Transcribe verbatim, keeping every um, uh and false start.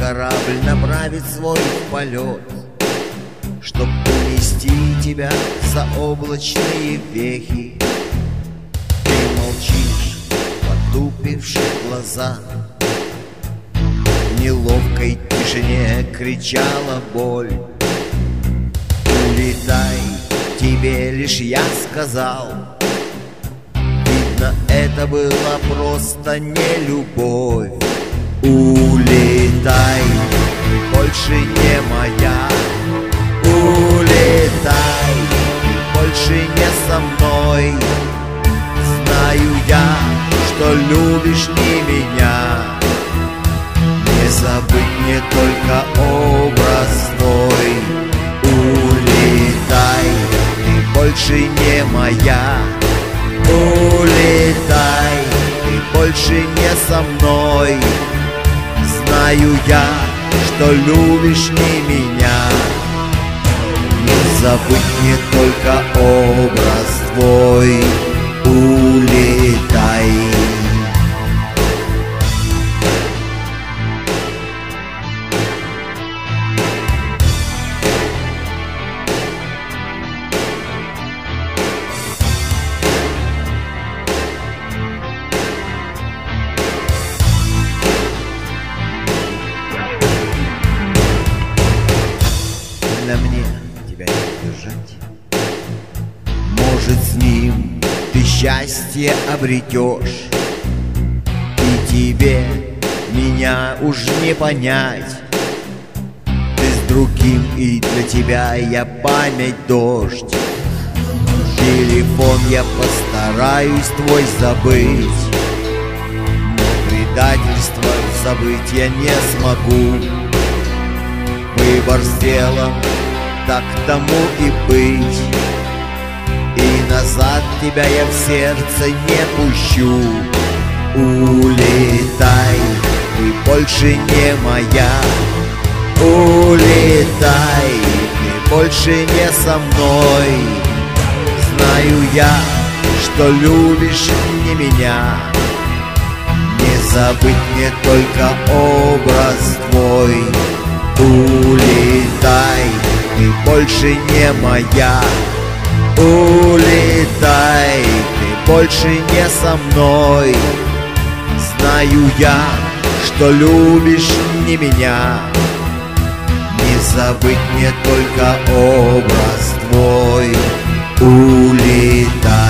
корабль направит свой полет, чтоб унести тебя за облачные вехи. Ты молчишь, потупивши глаза. В неловкой тишине кричала боль. Улетай, тебе лишь я сказал. Видно, это была просто не любовь. Улетай, ты больше не моя. Улетай, ты больше не со мной. Знаю я, что любишь не меня. Не забыть мне только образ твой. Улетай, ты больше не моя. Улетай, ты больше не со мной. Знаю я, что любишь не меня. Не забыть мне только образ твой. Улетай. Для мне тебя не держать. Может, с ним ты счастье обретешь, и тебе меня уж не понять. Ты с другим, и для тебя я память дождь. Телефон я постараюсь твой забыть, но предательство забыть я не смогу. Выбор сделан, так тому и быть. И назад тебя я в сердце не пущу. Улетай, ты больше не моя. Улетай, ты больше не со мной. Знаю я, что любишь не меня. Не забыть мне только образ твой. Улетай, ты больше не моя. Улетай, ты больше не со мной. Знаю я, что любишь не меня. Не забыть мне только образ твой. Улетай.